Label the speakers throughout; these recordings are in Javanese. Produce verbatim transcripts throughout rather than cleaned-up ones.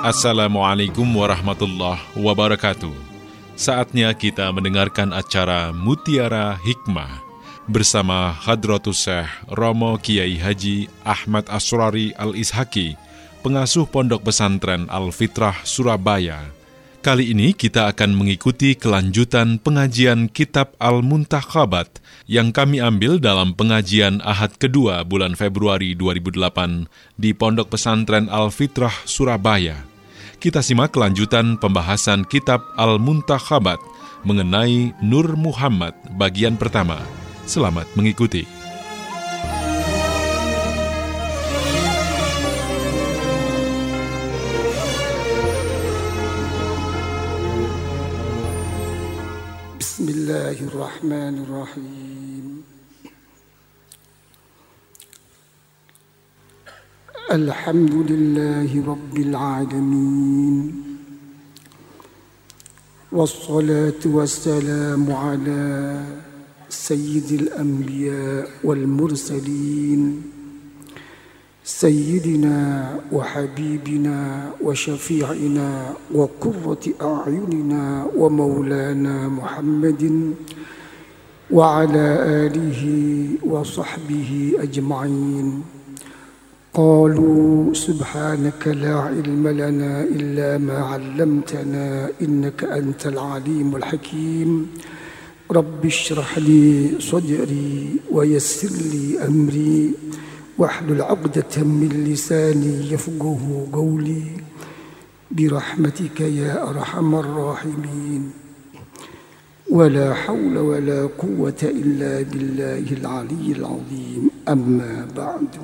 Speaker 1: Assalamualaikum warahmatullahi wabarakatuh. Saatnya kita mendengarkan acara Mutiara Hikmah bersama Hadratus Syekh Romo Kiai Haji Ahmad Asrari Al-Ishaki, pengasuh Pondok Pesantren Al-Fitrah Surabaya. Kali ini kita akan mengikuti kelanjutan pengajian Kitab Al-Muntakhabat yang kami ambil dalam pengajian Ahad kedua bulan Februari dua ribu delapan di Pondok Pesantren Al-Fitrah Surabaya. Kita simak kelanjutan pembahasan Kitab Al-Muntakhabat mengenai Nur Muhammad bagian pertama. Selamat mengikuti.
Speaker 2: Bismillahirrahmanirrahim. Alhamdulillahi Rabbil Alamin. Wassalatu wassalamu ala Sayyidil Anbiya wal Mursalin, Sayyidina wa Habibina wa Syafi'ina wa Qurrati A'yunina wa Maulana Muhammadin wa ala alihi wa sahbihi ajma'in. قالوا سبحانك لا علم لنا إلا ما علمتنا إنك أنت العليم الحكيم رب اشرح لي صدري ويسر لي أمري واحلل عقدة من لساني يفقه قولي برحمتك يا أرحم الراحمين ولا حول ولا قوة إلا بالله العلي العظيم أما بعد.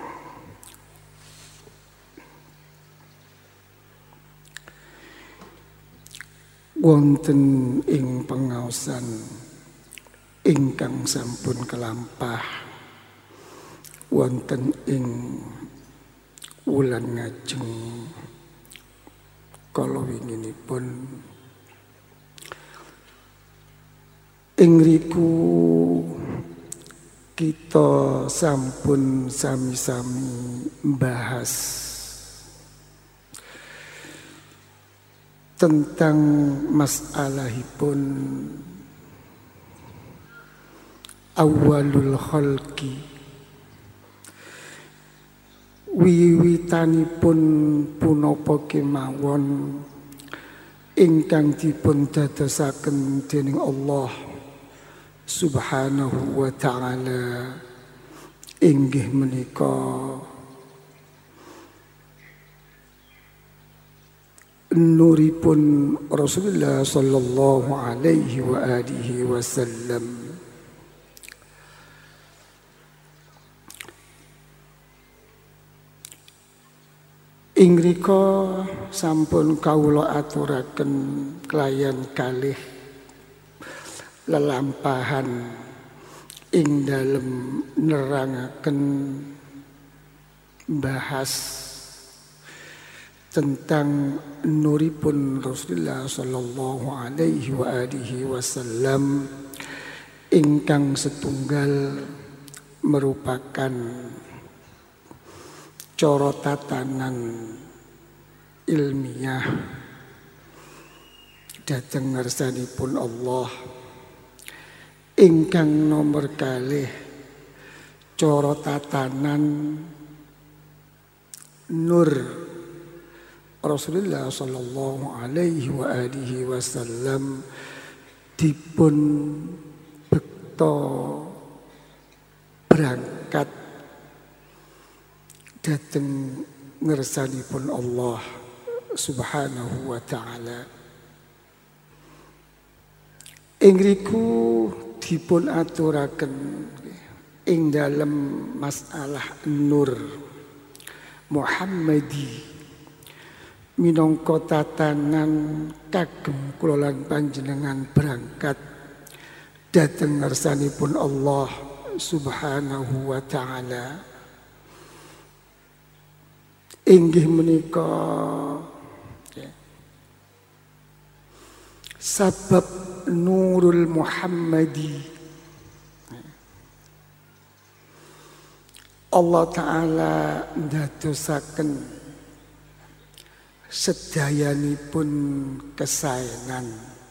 Speaker 2: Wonten ing pengaosan ingkang sampun kelampah wonten ing wulan ngajeng kala winginipun ing riku kita sampun sami-sami bahas tentang masalahipun awalul khalqi, wiwitanipun punapa kemawon ingkang dipun dadosaken dening Allah Subhanahu wa ta'ala inggih menika nuripun Rasulullah sallallahu alaihi wa alihi wasallam. Ingrika sampun kawula aturaken kelayan kalih lelampahan ing dalem nerangaken bahas tentang nuripun Rasulullah sallallahu alaihi wa alihi wasallam ingkang setunggal merupakan cara tatanan ilmiah dhateng ngarsanipun Allah ingkang nomor kalih cara tatanan nur Rasulullah sallallahu alaihi wa alihi wasallam dipun bekta berangkat dhateng ngersanipun Allah Subhanahu wa ta'ala. Ing riku dipun aturaken ing dalem masalah nur Muhammadi minangka tatanan kagem kula lan panjenengan berangkat dhateng ngarsanipun Allah Subhanahu wa ta'ala. Inggih menika sabab nurul Muhammadi Allah Ta'ala ndadosaken sedayanipun kesaenan.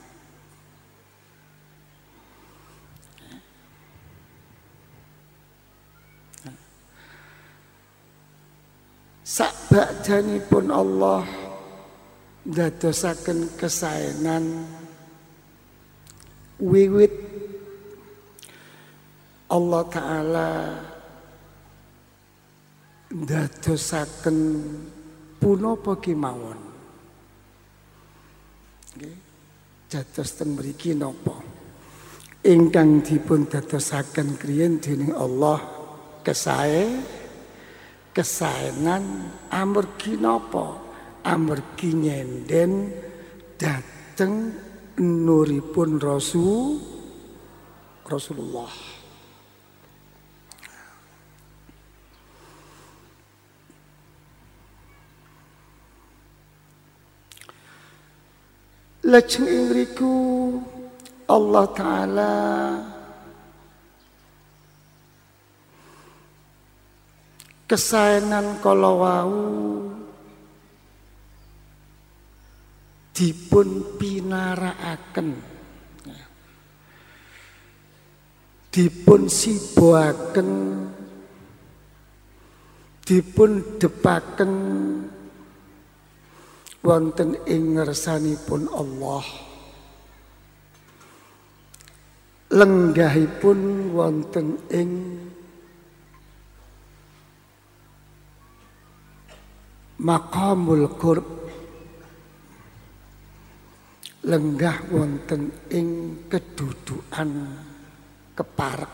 Speaker 2: Sakbakdanipun Allah ndadosaken kesaenan wiwit Allah Ta'ala ndadosaken punapa kemawon. Nggih. Dados ten mriki napa? Ingkang dipun dadosaken kriyen dening Allah kesae kesaenan amargi napa? Amargi nyenden dateng nuripun Rasul Rasulullah. Lajeng ing riku Allah Ta'ala kesaenan kala wau dipun pinarakaken, dipun siboaken, dipun depaken wonten ing ngersanipun Allah, lenggahipun wonten ing maqamul qurb, lenggah wonten ing kedudukan keparek.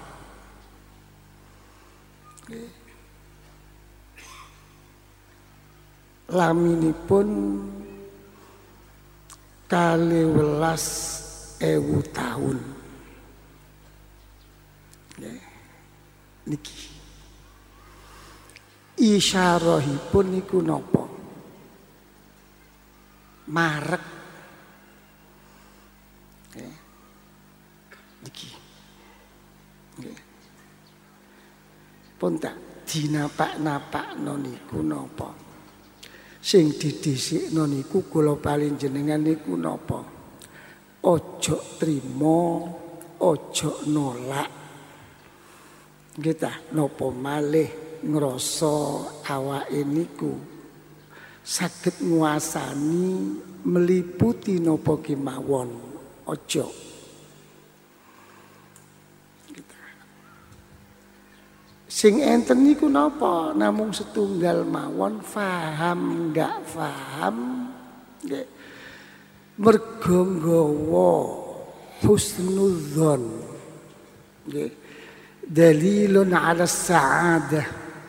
Speaker 2: Laminipun kalih welas ewu tahun. Niki isyarahipun niku napa? Marek. Niki. Pun tak dinapak-napakno niku napa? Sing didhisikno niku kula paling jenengan niku napa? Ojo trimo, ojo nolak. Nggih ta, napa malih ngrasa awake niku saged nguasani meliputi napa kemawon. Ojo. Sing enten niku napa? Namung setunggal mawon, faham enggak faham. Nggih. Mergo nggawa husnudzon. Nggih. Dalilun 'ala sa'adah.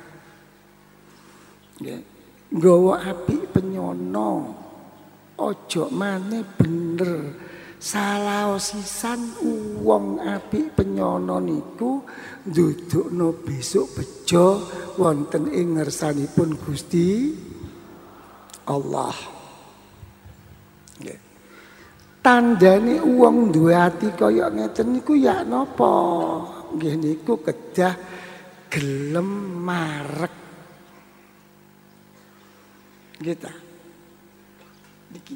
Speaker 2: Nggih. Nggawa apik penyono. Ojo maneh bener. Salah sisan wong apik penyono niku ndudukno besok bejo wonten ing ngersanipun Gusti Allah. Nggih. Tandane wong duwe ati kaya ngeten niku ya napa? Nggih niku kedah gelem marek. Nggih ta? Niki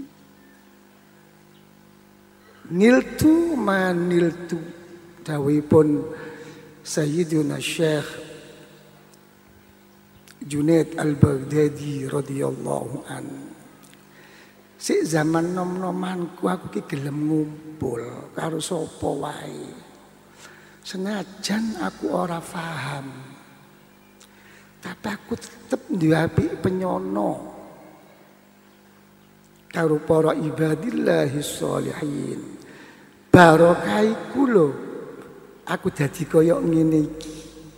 Speaker 2: niltu maniltu dawuhipun Sayyiduna Syekh Junaid Al-Baghdadi radhiyallahu an. Sik zaman nom-nomanku aku ki gelem ngumpul karo sapa wae. Senajan aku ora paham. Tapi aku tetep duwe apik penyono karo para ibadillahi sholihin. Barokah iku lho aku dadi kaya ngene iki.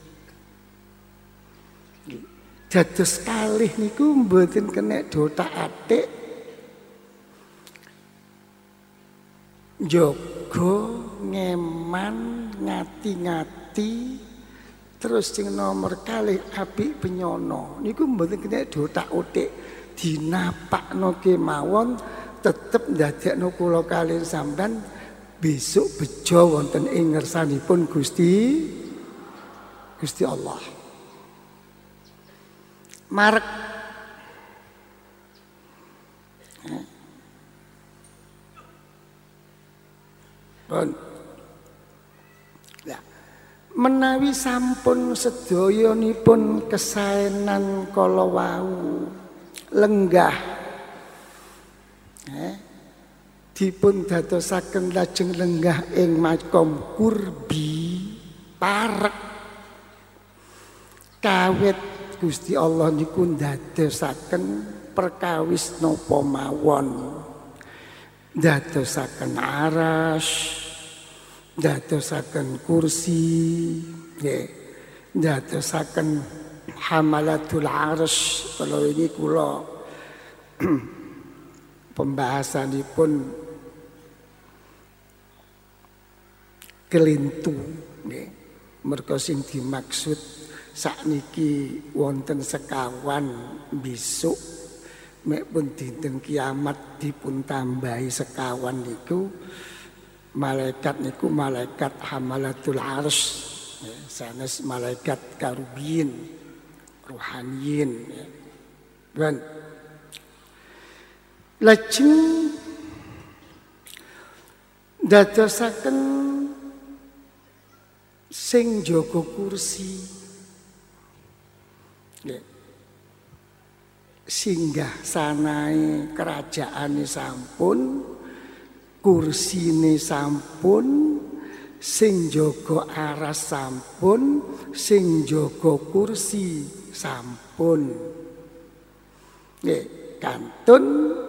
Speaker 2: Dados kalih niku mboten kenek dotak-atik. Njaga ngeman ngati-ngati terus sing nomor kalih apik penyono niku mboten kenek dotak-atik. Dinapakno kemawon tetep ndadekno kula kalih sampean besok bejo wonten ing ngersanipun Gusti Gusti Allah. Marek Pun. Ya. Menawi sampun sedayanipun kesaenan kala wau lenggah eh, dipun dadosaken lajeng lenggah ing makom kurbi parek kawit Gusti Allah niku ndadosaken perkawis napa mawon, ndadosaken aras, ndadosaken kursi, nggih, ndadosaken hamalatul aras. Kalau ini kula pembahasanipun kelintu, nggih. Merga sing dimaksud sakniki wonten sekawan, besok mek pun dinten kiamat dipun tambahi sekawan niku malaikat niku malaikat hamalatul arsy, ya, sanes malaikat karubiyin ruhaniyin, ya. Dan lajeng dadosaken sing jaga kursi, ya. Singgah sanae kerajaane sampun, kursine sampun, sing jaga aras sampun, sing jaga kursi sampun. Nggih, kantun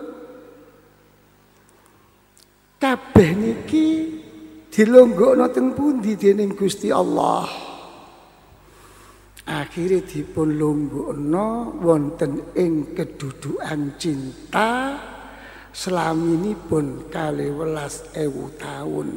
Speaker 2: kabeh niki dilonggokno teng pundi dening Gusti Allah. Akhirnya dipun longgokno wonten ing kedudukan cinta selaminipun kalih welas ewu taun.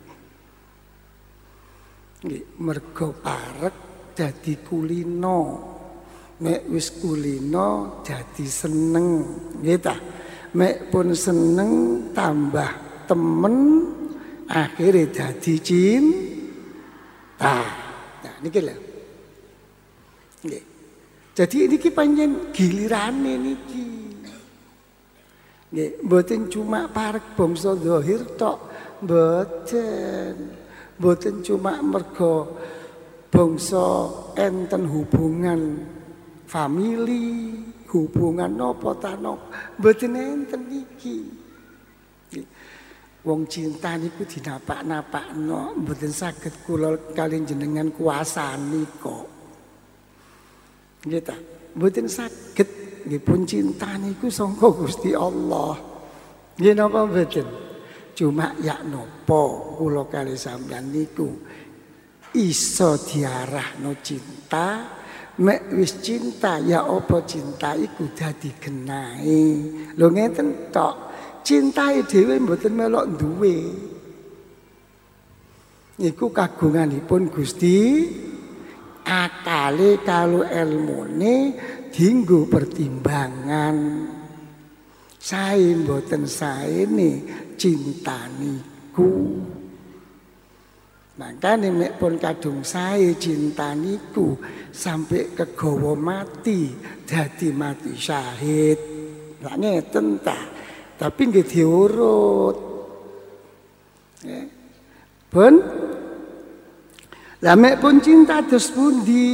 Speaker 2: Nggih, merga parek dadi kulino. Mek wis kulino dadi seneng, nggih ta? Mek pun seneng tambah temen akhirnya dadi cinta. Nah, niki lho. Nggih. Jadi niki pancen gilirane niki. Nggih, mboten cuma parek bangsa zahir tok, mboten. Mboten cuma merga bangsa enten hubungan famili, hubungan napa ta napa, mboten enten niki. Nggih. Wong cinta niku dinapak-napakno, mboten saged kula kaliyan jenengan kuasani kok. Nggih ta, mboten saged nggih pun cinta niku sangka Gusti Allah. Nggih napa mboten? Cuma ya napa kula kali sampeyan niku iso diarahno cinta, mek wis cinta ya apa cinta iku dadi genahe. Lho ngeten tok. Cintae dhewe mboten melok duwe. Niku kagunganipun Gusti. Akale kalau ilmune dienggo pertimbangan. Sae mboten saene cinta niku. Makane mek pun kadung sae cinta niku sampai kegawa mati dadi mati syahid. Lah ngeten ta. Tapi nggih diurut. Ya. Pun lah mek pun cinta dos pundi?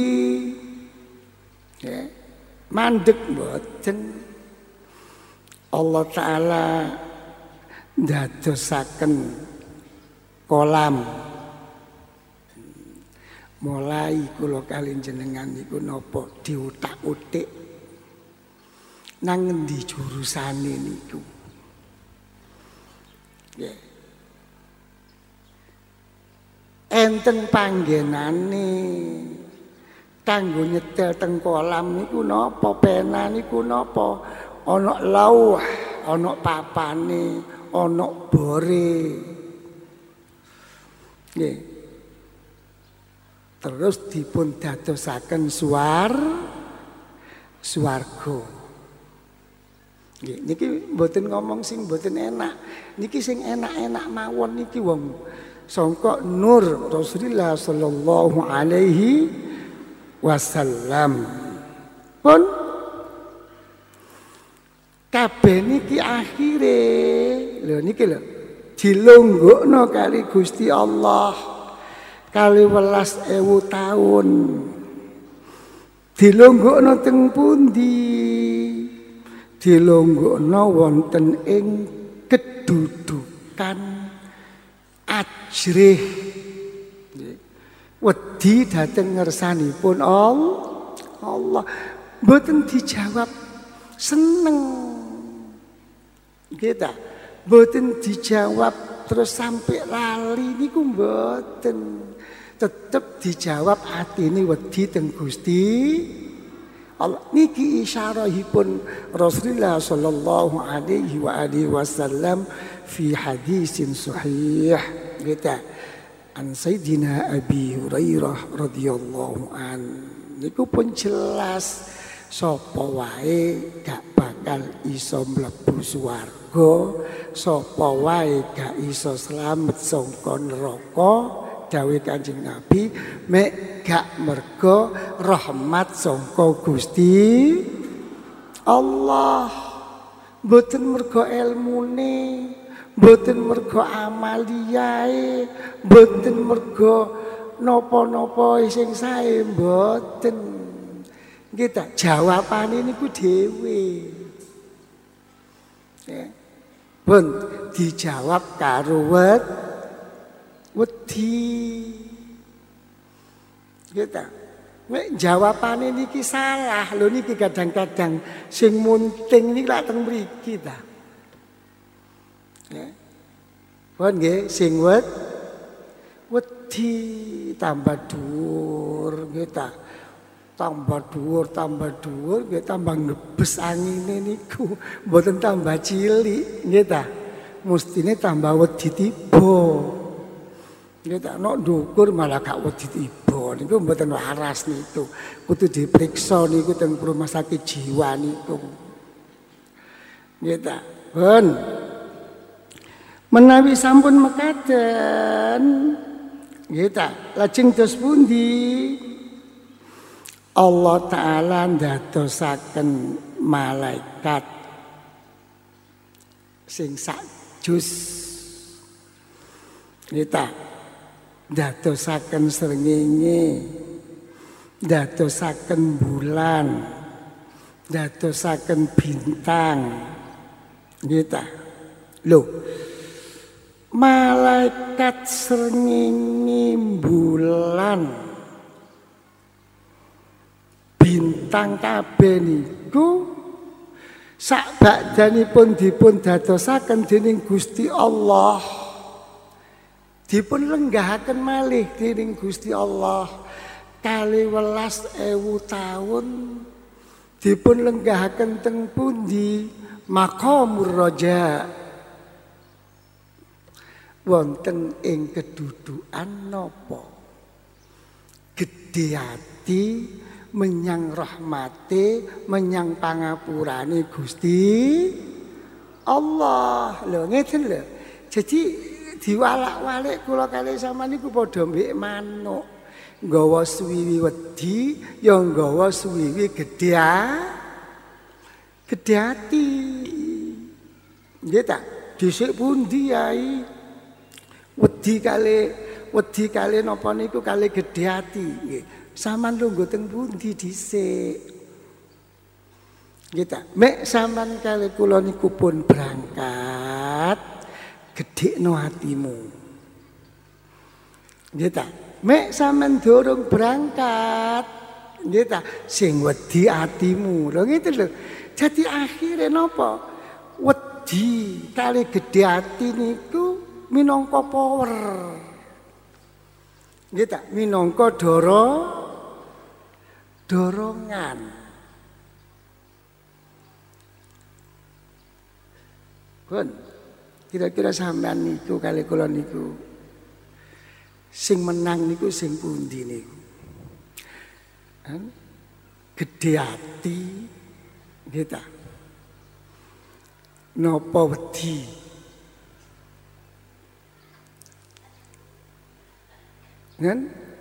Speaker 2: Ya. Mandek mboten. Allah Ta'ala ndadosaken kolam. Mulai kula kalih jenengan niku napa diutak-utik. Nang ngendi jurusane niku? Ya. Enten panggenane kanggo nyetel teng kolam niku napa, pena niku napa, ana lauh, ana papane, ana bore. Nggih. Terus dipun dadosaken suar swarga. Nggih, niki mboten ngomong sing mboten enak. Niki sing enak-enak mawon niki wong sangka nur Rasulullah sallallahu alaihi wasallam. Pun kabeh niki akhire lho niki lho. dilonggokno kali Gusti Allah kali welas ewu tahun. Dilonggokno teng pundi? Dilonggokno wonten ing kedudukan ajrih. Wedi dhateng ngersanipun Allah. Mboten dijawab seneng. Kita mboten dijawab terus sampai lali niku mboten. Tetep dijawab atine wedi teng Gusti Allah. Niki isyarahipun Rasulullah sallallahu alaihi wa alihi wasallam fi hadisin sahih. Kita an Sayyidina Abi Hurairah radhiyallahu an. Niku pun jelas sapa wae gak bakal iso mlebu swarga, sapa wae gak iso slamet saka neraka. Dawuh Kanjeng Nabi mek gak mergo rahmat saka Gusti Allah, mboten mergo ilmune, mboten mergo amaliyae, mboten mergo napa-napa sing sae, mboten. Kita jawabane niku dhewe. Ya. Pun dijawab karo wet wedi. Kita nek jawabane niki salah lho niki kadang-kadang sing munting niki lak teng mriki ta. Ya. Pun nggih sing wet wedi tambah dhuwur kita. Tambah dhuwur tambah dhuwur nggih tambah nebes angine niku mboten tambah cilik nggih ta. Mestine tambah wedi tiba. Kita nok ndukur malah gak wedi tiba niku mboten waras niku. Kudu diperiksa niku teng rumah sakit jiwa niku. Kita pun menawi sampun mekaten kita lajeng dos pundi Allah Ta'ala ndadosaken malaikat sing sak jus kita ndadosaken srengenge, ndadosaken bulan, ndadosaken bintang. Kita lho malaikat srengenge, bulan, bintang kabeh niku sak badhanipun dipun dadosaken dening Gusti Allah. Dipun lenggahaken malih dening Gusti Allah kali welas ewu tahun. Dipun lenggahaken teng pundi? Maqamur Raja. Wonten ing kedudukan napa? Gedhe ati menyang rahmate, menyang pangapurane Gusti Allah. Lho ngeten lho. Jadi diwalak-walik kula kalih sampeyan niku padha mbek manuk. Nggawa suwiwi wedi, ya nggawa suwiwi gedhe gedhe ati. Nggih ta? Dhisik pundi yai? Wedi kalih wedi kalih napa niku kalih gedhe ati nggih. Saman lungguh teng pundi dhisik. Nggih ta? Mek sampean kalih kula niku pun berangkat gedhekno atimu. Nggih ta? Mek sampean durung berangkat. Nggih ta? Sing wedi atimu. Lho ngene lho. Jadi akhire napa? Wedi kali gedhe ati niku minangka power. Nggih ta? Minangka doro dorongan. Pun kira-kira sampean niku kali kula niku sing menang niku sing pundi niku? Gedhe ati nggih ta? Napa wedi? Kan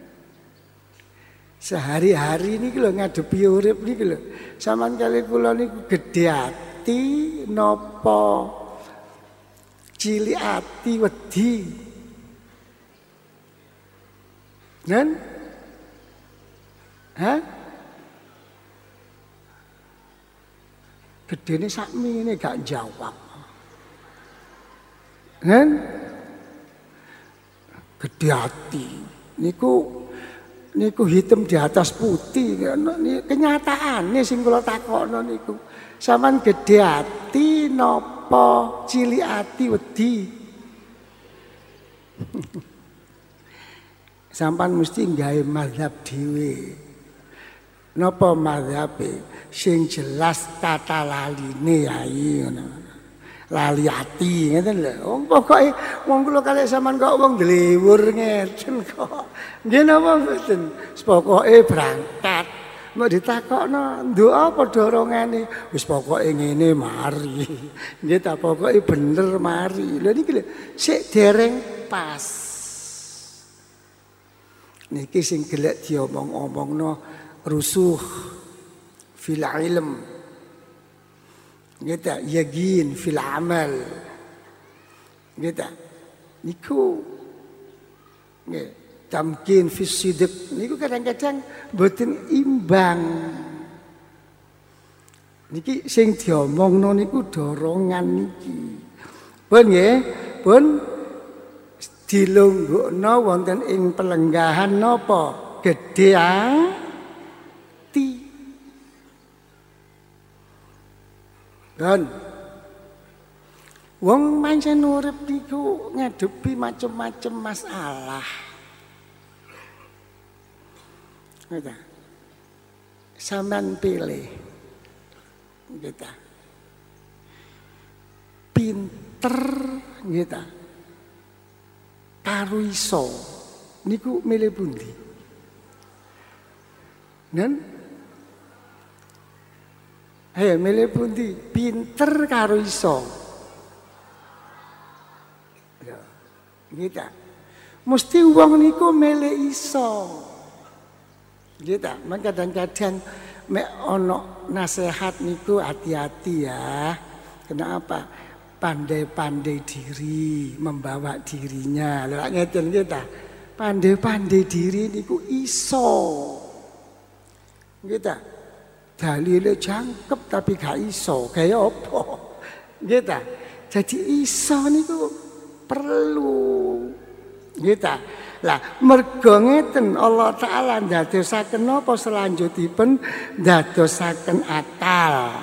Speaker 2: sehari-hari niki lho ngadepi urip niki lho. Sampeyan kali kula niku gedhe ati napa cilik ati wedi. Nen? Hah? Gedene sakmene gak jawab. Nen? Gede ati. Niku niku hitam di atas putih. Kenyataane sing kula takokno niku. Sampeyan gede ati napa cilik ati wedi? Sampeyan mesti gawe mazhab dhewe. Napa mazhabe? Sing jelas kata laline yai ngono. Lali ati ngeten lho. Wong pokoke wong kula kalih sampean kok wong dlewur ngeten kok. Nggih napa mboten? Pokoke berangkat. Mau ditakokno nduk apa dorongane? Wis pokoke ngene mari. Nggih ta pokoke bener mari. Lha niki lho sik dereng pas. Niki sing gelek diomong-omongno rusuh fil ilm. Gitu, yakin fil amal. Gitu. Niku nggih, tamkin fis sidq. Niku kadang-kadang mboten imbang. Niki sing diomongno niku dorongan niki. Pun nggih, pun dilunggukno wonten ing pelenggahan napa? Gedhe ati. Dan wong pancen urip niku ngadepi macam-macam masalah. Gitu. Sampeyan pilih. Gitu. Pinter gitu. Karo iso niku milih pundi? Nen Hei, milih pundi? Pinter karo iso. Ya, gitu. Mesti wong niku milih iso. Gitu. Maka kadang-kadang mek ono nasihat niku hati-hati ya. Kenapa? Pandai-pandai diri, membawa dirinya. Lah ngeten gitu. Pandai-pandai diri niku iso. Gitu. Dalile jangkep tapi gak iso, kaya apa? Gitu. Jadi iso niku perlu. Gitu. Lah mergo ngeten Allah taala ndadosaken napa selanjutipun ndadosaken akal.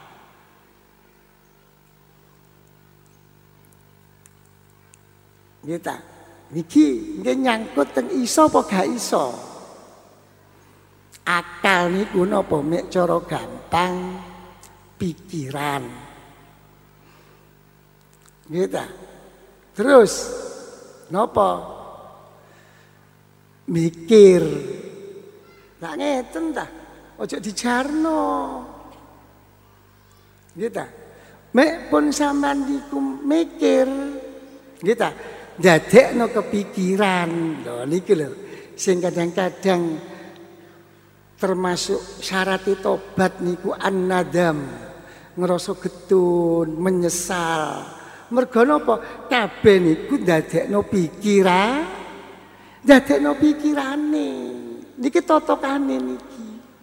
Speaker 2: Gitu. Niki nggih nyangkut teng iso apa gak iso? Akal niku napa mek cara gampang pikiran. Gitu. Terus napa? Mikir. Lah ngeten ta. Ojo dijarno. Gitu. Mek pun sampean niku mikir. Gitu. Dadekno kepikiran. Lho niki lho sing kadang-kadang termasuk syarat tobat niku an-nadam, ngerasa getun, menyesal. Mergo napa? Kabeh niku ndadekno pikiran, ndadekno pikirane. Niki totokane niki.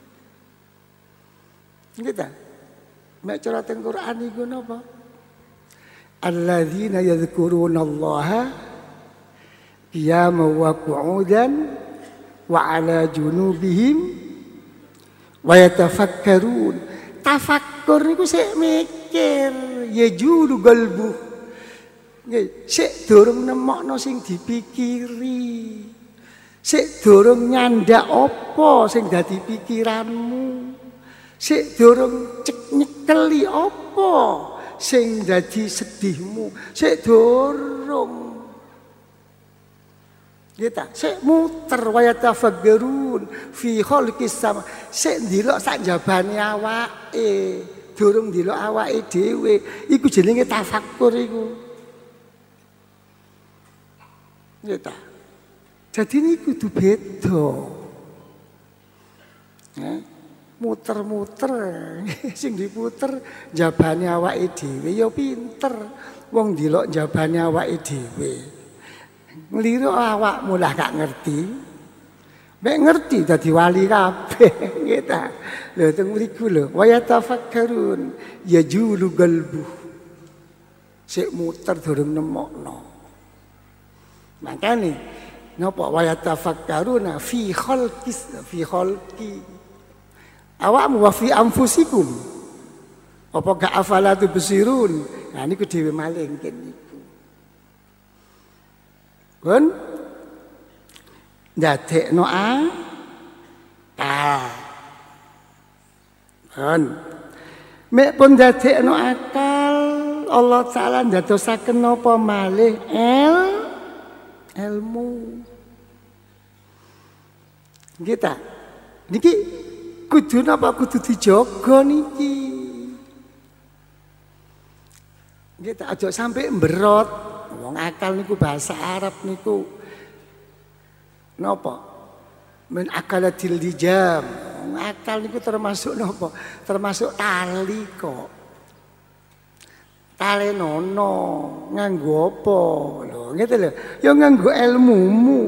Speaker 2: Nggih ta? Mek cara teng Quran niku napa? Alladzina yadhkurunallaha qiyaman wa qu'udan wa 'ala junubihim wa yatafakkarun. Tafakkur niku sik mikir, ya julu qalbu. Nggih, sik durung nemokno sing dipikiri. Sik durung nyandak apa sing dadi pikiranmu. Sik durung cek nyekeli apa sing dadi sedihmu. Sik durung. Gitu, sik muter waya tafakkurun fi khalqis sama. Sik ndelok sak jabane awake, durung ndelok awake dhewe. Iku jenenge tafakkur iku. Gitu. Jadi ini kudu beda. Ya. muter-muter sing diputer jabane awake dhewe ya pinter wong ndelok jabane awake dhewe ngliru awakmu lah gak ngerti mek ngerti dadi wali kabeh nggih ta lho teng mriku lho wa yatafakkarun yajulu qalbu sik muter durung nemokno makane napa wa yatafakkaruna fi khalqis fi khalqi awakmu wa fi anfusikum apa gak afala tubsirun nah niku dhewe maling niku pun ndadekno akal pun mek pun ndadekno akal Allah taala ndadosaken napa malih el ilmu kita niki kudu napa kudu dijaga niki. Nggih aja sampai mberot. Wong akal niku bahasa Arab niku napa? Men akalatil dijam. Wong akal niku termasuk napa? Termasuk tali kok. Talenono nganggo apa? Lho, ngene lho. Ya nganggo ilmumu.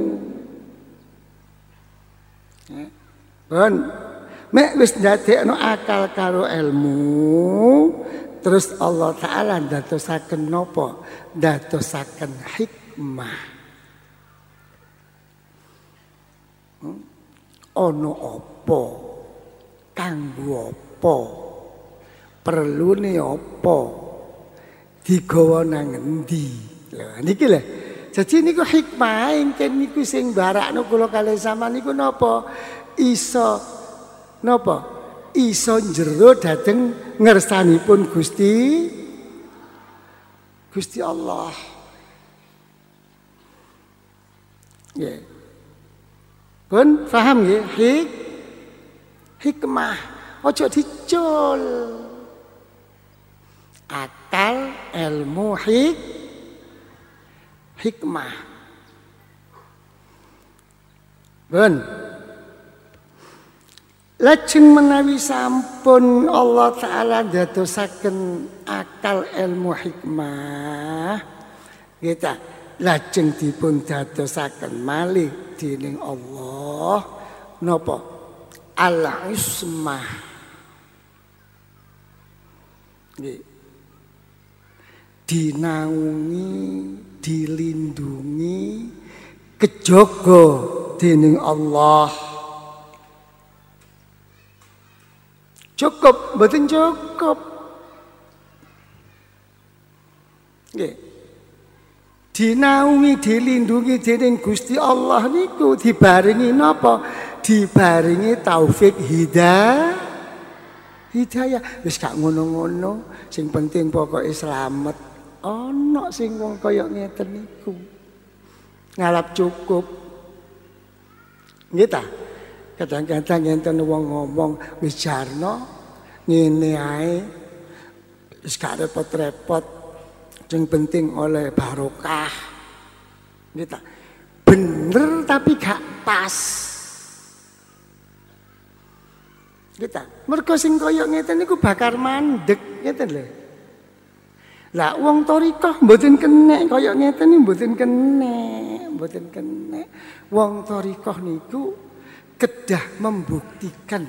Speaker 2: Eh, bon. Mek wis ndadekno akal karo ilmu, terus Allah taala ndadosaken napa? Ndadosaken hikmah. Hmm? Ono apa? Kanggo apa? Perlune apa? Digawa nang endi? Lho niki lho. Jadi niku hikmah engken niku sing barakno kula kalih sampeyan niku napa? Iso napa iso njero dhateng ngersanipun Gusti Gusti Allah. Nggih. Pun paham nggih? Hik hikmah ojo dicul. Akal, ilmu, hik hikmah. Pun lajeng menawi sampun Allah taala ndadosaken akal ilmu hikmah kita lajeng dipun dadosaken malih dening Allah napa al-ismah nggih dinaungi dilindungi kejaga dening Allah. Cukup, mboten cukup. Nggih. Dinaungi, dilindungi dening Gusti Allah niku dibarengi napa? Dibarengi taufik hidayah. Hidayah wis gak ngono-ngono, sing penting pokoke slamet. Ana sing wong kaya ngeten niku. Ngalap cukup. Nggih ta? Kadang-kadang enten wong ngomong wis jarno ngene ae wis gak repot-repot sing penting oleh barokah. Nggih bener tapi gak pas. Nggih ta? Mergo sing kaya ngeten niku bakar mandeg ngeten lho. Lah wong thariqah mboten kenek kaya ngeten niku mboten kenek, mboten kenek. Wong thariqah niku kedah membuktikan.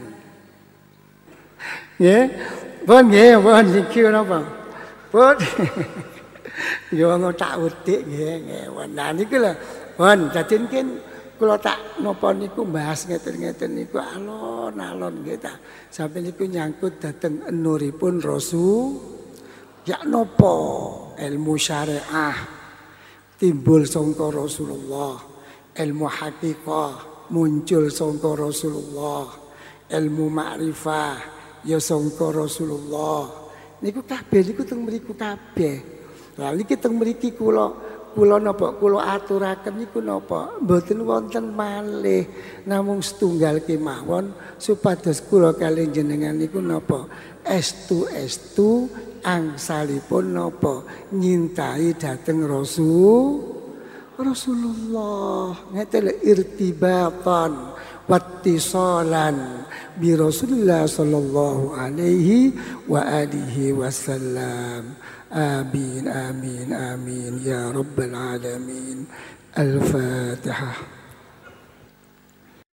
Speaker 2: Ya, pun nggih, pun niki napa? Pun yo tak utik nggih, nggih. Nah niku lho, pun dadi mungkin kula tak napa niku bahas ngeten-ngeten niku alon-alon nggih ta. Sampai niku nyangkut dhateng nuripun Rasul. Ya napa ilmu syariah timbul sangka Rasulullah, ilmu hakikah muncul sangka Rasulullah, ilmu makrifah ya sangka Rasulullah. Niku kabeh niku teng mriku kabeh. Lah niki teng mriki kula kula napa kula aturaken niku napa mboten wonten malih namung setunggal kemawon supados kula kalih jenengan niku napa estu-estu angsalipun napa nyintai dhateng Rasul Rasulullah ngeten lho irtibatan wattisalan bi Rasulillah sallallahu alaihi wa alihi wasallam. Amin amin amin ya rabbal alamin. Al-Fatihah.